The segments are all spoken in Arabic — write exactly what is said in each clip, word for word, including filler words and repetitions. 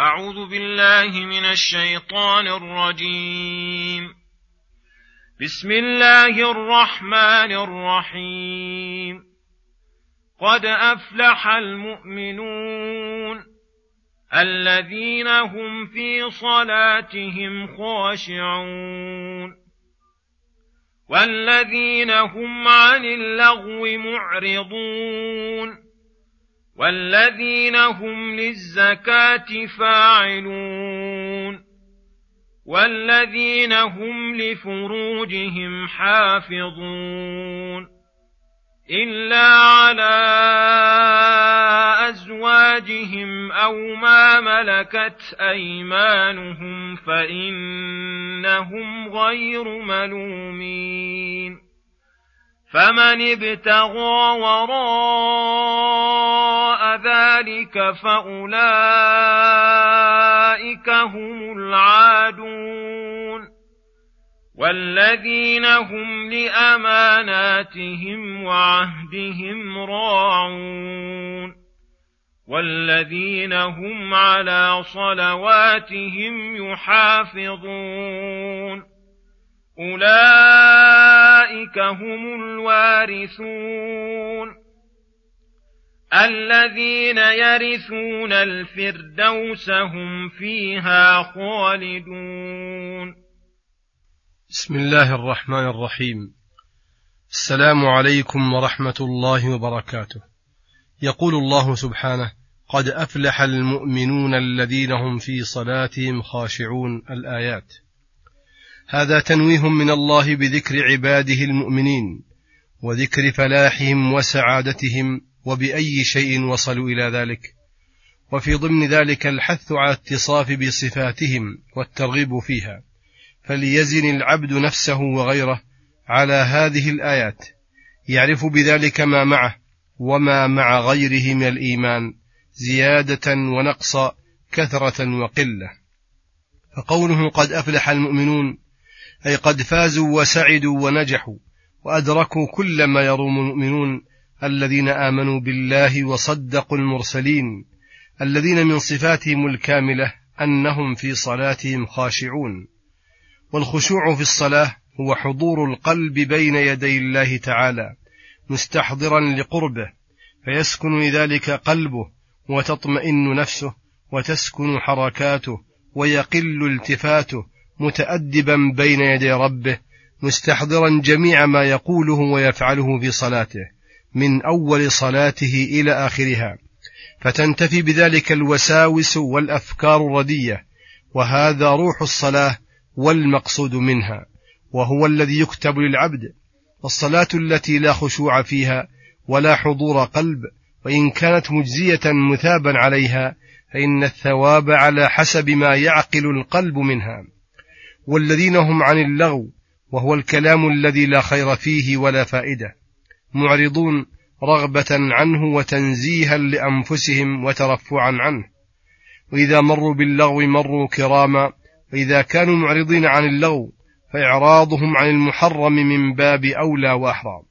أعوذ بالله من الشيطان الرجيم. بسم الله الرحمن الرحيم. قد أفلح المؤمنون الذين هم في صلاتهم خاشعون والذين هم عن اللغو معرضون والذين هم للزكاة فاعلون والذين هم لفروجهم حافظون إلا على أزواجهم أو ما ملكت أيمانهم فإنهم غير ملومين. فمن ابتغى وراء ذلك فأولئك هم العادون والذين هم لأماناتهم وعهدهم راعون والذين هم على صلواتهم يحافظون أولئك هم الوارثون الذين يرثون الفردوس هم فيها خالدون. بسم الله الرحمن الرحيم. السلام عليكم ورحمة الله وبركاته. يقول الله سبحانه: قد أفلح المؤمنون الذين هم في صلاتهم خاشعون. الآيات. هذا تنويه من الله بذكر عباده المؤمنين وذكر فلاحهم وسعادتهم وبأي شيء وصلوا إلى ذلك، وفي ضمن ذلك الحث على اتصاف بصفاتهم والترغيب فيها، فليزن العبد نفسه وغيره على هذه الآيات، يعرف بذلك ما معه وما مع غيره من الإيمان زيادة ونقصا، كثرة وقلة. فقوله قد أفلح المؤمنون أي قد فازوا وسعدوا ونجحوا وأدركوا كل ما يروم المؤمنون الذين آمنوا بالله وصدقوا المرسلين، الذين من صفاتهم الكاملة أنهم في صلاتهم خاشعون. والخشوع في الصلاة هو حضور القلب بين يدي الله تعالى مستحضرا لقربه، فيسكن لذلك قلبه وتطمئن نفسه وتسكن حركاته ويقل التفاته، متأدبا بين يدي ربه مستحضرا جميع ما يقوله ويفعله في صلاته من أول صلاته إلى آخرها، فتنتفي بذلك الوساوس والأفكار الردية، وهذا روح الصلاة والمقصود منها، وهو الذي يكتب للعبد. والصلاة التي لا خشوع فيها ولا حضور قلب، وإن كانت مجزية مثابا عليها، فإن الثواب على حسب ما يعقل القلب منها. والذين هم عن اللغو، وهو الكلام الذي لا خير فيه ولا فائدة، معرضون رغبة عنه وتنزيها لأنفسهم وترفعا عنه، وإذا مروا باللغو مروا كراما، وإذا كانوا معرضين عن اللغو فإعراضهم عن المحرم من باب أولى وأحرى.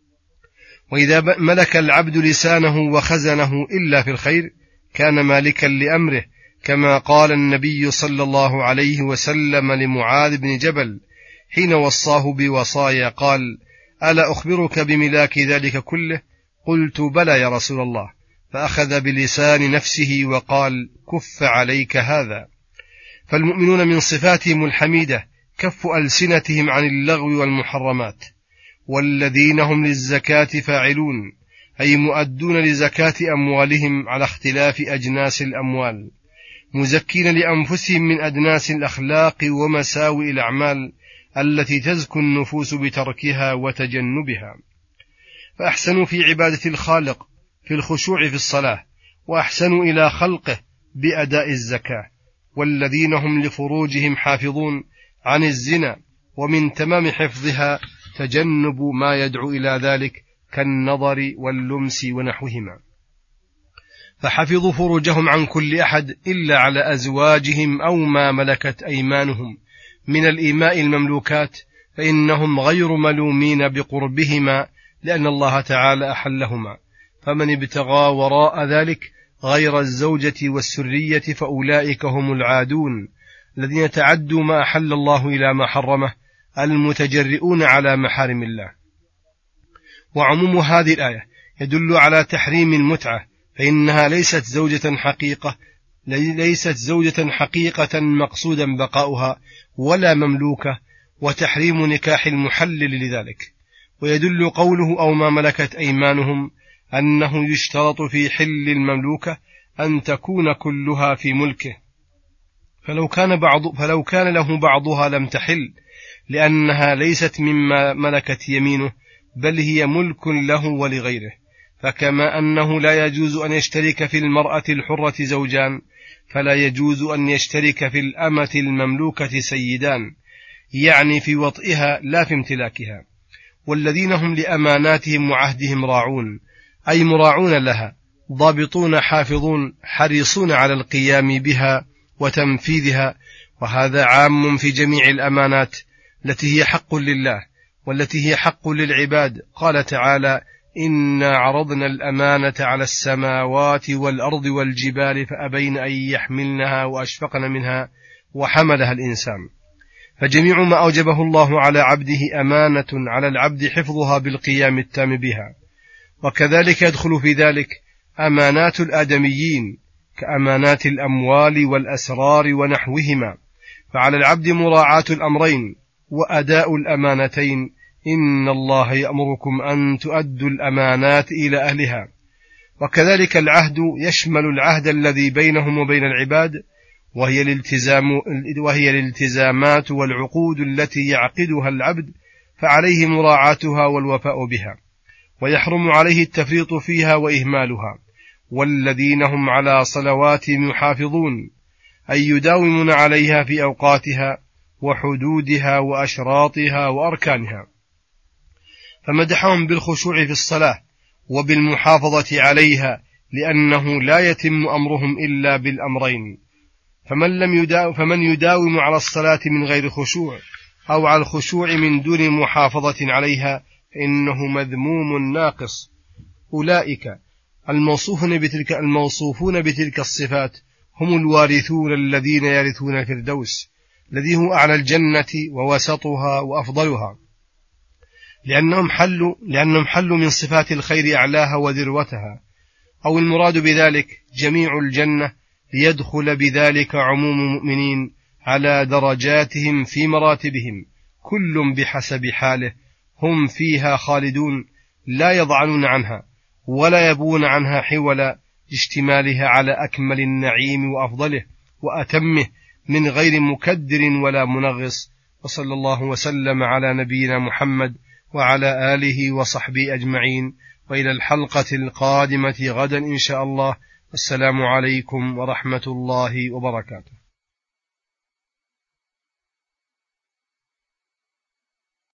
وإذا ملك العبد لسانه وخزنه إلا في الخير كان مالكا لأمره، كما قال النبي صلى الله عليه وسلم لمعاذ بن جبل حين وصاه بوصايا قال: ألا أخبرك بملاك ذلك كله؟ قلت: بلى يا رسول الله. فأخذ بلسان نفسه وقال: كف عليك هذا. فالمؤمنون من صفاتهم الحميدة كف ألسنتهم عن اللغو والمحرمات. والذين هم للزكاة فاعلون أي مؤدون لزكاة أموالهم على اختلاف أجناس الأموال، مزكين لأنفسهم من أدناس الأخلاق ومساوئ الأعمال التي تزكو النفوس بتركها وتجنبها. فأحسنوا في عبادة الخالق في الخشوع في الصلاة، وأحسنوا إلى خلقه بأداء الزكاة. والذين هم لفروجهم حافظون عن الزنا، ومن تمام حفظها تجنب ما يدعو إلى ذلك كالنظر واللمس ونحوهما. فحفظوا فروجهم عن كل أحد إلا على أزواجهم أو ما ملكت أيمانهم من الإماء المملوكات، فإنهم غير ملومين بقربهما لأن الله تعالى أحلهما. فمن ابتغى وراء ذلك غير الزوجة والسرية فأولئك هم العادون الذين تعدوا ما أحل الله إلى ما حرمه المتجرئون على محارم الله. وعموم هذه الآية يدل على تحريم المتعة، فإنها ليست زوجة حقيقة ليست زوجة حقيقة مقصودا بقاؤها ولا مملوكة، وتحريم نكاح المحلل لذلك. ويدل قوله أو ما ملكت أيمانهم أنه يشترط في حل المملوكة أن تكون كلها في ملكه، فلو كان, بعض فلو كان له بعضها لم تحل، لأنها ليست مما ملكت يمينه بل هي ملك له ولغيره. فكما أنه لا يجوز أن يشترك في المرأة الحرة زوجان، فلا يجوز أن يشترك في الأمة المملوكة سيدان، يعني في وطئها لا في امتلاكها. والذين هم لأماناتهم وعهدهم راعون، أي مراعون لها، ضابطون حافظون حريصون على القيام بها وتنفيذها. وهذا عام في جميع الأمانات التي هي حق لله والتي هي حق للعباد. قال تعالى: إنا عرضنا الأمانة على السماوات والأرض والجبال فأبين أن يحملنها وأشفقن منها وحملها الإنسان. فجميع ما أوجبه الله على عبده أمانة على العبد حفظها بالقيام التام بها. وكذلك يدخل في ذلك أمانات الآدميين كأمانات الأموال والأسرار ونحوهما، فعلى العبد مراعاة الأمرين وأداء الأمانتين. إن الله يأمركم أن تؤدوا الأمانات إلى أهلها. وكذلك العهد يشمل العهد الذي بينهم وبين العباد، وهي الالتزام وهي الالتزامات والعقود التي يعقدها العبد، فعليه مراعاتها والوفاء بها، ويحرم عليه التفريط فيها وإهمالها. والذين هم على صلواتهم يحافظون، أي يداومون عليها في أوقاتها وحدودها وأشراطها وأركانها. فمدحهم بالخشوع في الصلاة وبالمحافظة عليها، لأنه لا يتم أمرهم إلا بالأمرين. فمن, لم يداوم فمن يداوم على الصلاة من غير خشوع أو على الخشوع من دون محافظة عليها فإنه مذموم ناقص. أولئك الموصوفون بتلك, الموصوفون بتلك الصفات هم الوارثون الذين يرثون الفردوس، الذي هو أعلى الجنة ووسطها وأفضلها، لأنهم حلوا, لأنهم حلوا من صفات الخير أعلاها وذروتها. أو المراد بذلك جميع الجنة، ليدخل بذلك عموم المؤمنين على درجاتهم في مراتبهم، كل بحسب حاله، هم فيها خالدون لا يضعنون عنها ولا يبون عنها حولا، اشتمالها على أكمل النعيم وأفضله وأتمه من غير مكدر ولا منغص. وصلى الله وسلم على نبينا محمد وعلى آله وصحبه أجمعين، وإلى الحلقة القادمة غدا إن شاء الله. السلام عليكم ورحمة الله وبركاته.